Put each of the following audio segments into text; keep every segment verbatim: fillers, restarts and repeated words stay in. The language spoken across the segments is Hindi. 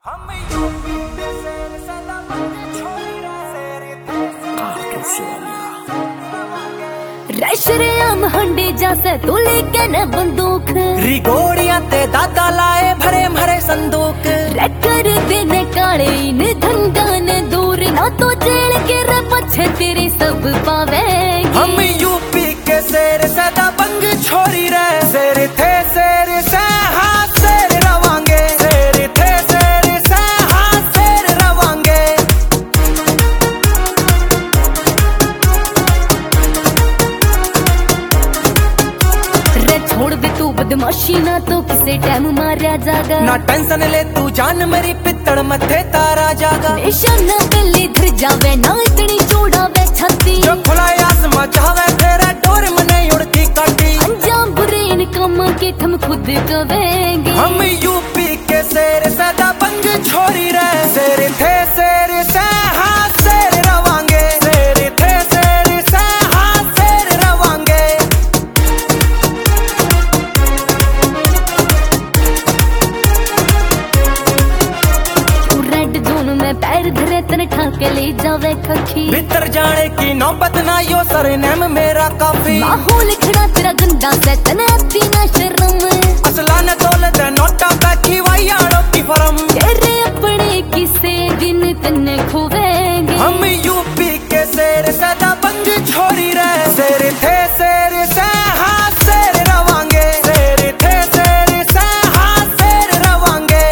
रशरेआम हंडी जैसे तू लेके न बंदूक रिगोड़िया ते दादा लाए भरे भरे संदूक कर देने काले इन धंधा ने दूर ना तो जेल के पछे तेरे सब पावेंगे। हम यूपी के शेर सदा बंग छोरी रहे शेर थे शेर से हाँ शेर रवांगे शेर थे शेर से हाँ शेर रवांगे। रे छोड़ दे तू बदमाशी ना तो किसे टाइम मारा जागा ना टेंशन ले तू जान मेरी पित्तड़ मथे तारा जागा निशाना पहले धर जावे ना इतनी चौड़ावे छाती जो खुला आसमां चाहे तेरा डोर मने उड़ती काटी अंजाम बुरे इन कामों के हम खुद करेंगे। हम यूपी के शेर सदा बंग छोरी रहे शेर थे शेर से हाँ शेर रवांगे शेर थे शेर से हाँ शेर रवांगे। रेड जोन में पैर धरे तने ठाके ले जावे खखी भीतर जाने की नौबत ना यो सरनेम मेरा काफी माहौल खड़ा तेरा गंदा से तने आती ना शर्म असला न दौलत नोटा बैठी वायाड़ों की फरम तेरे अपने किसे दिन तने खोवेंगे। हम यूपी के शेर सदा बंग छोरी रहे शेर थे शेर से हाँ शेर रवांगे शेर थे शेर से हाँ शेर रवांगे।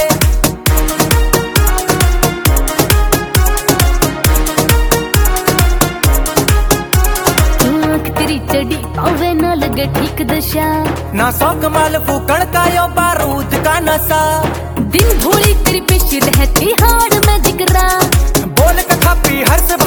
आँख तेरी चढ़ी पावे ना लगे ठीक दशा ना सौ कमाल फूकड़ का यो बारूद का नशा दिन भोली तेरी पेश रहती हाड़ में जिगरा बोल कथा पी हर्ष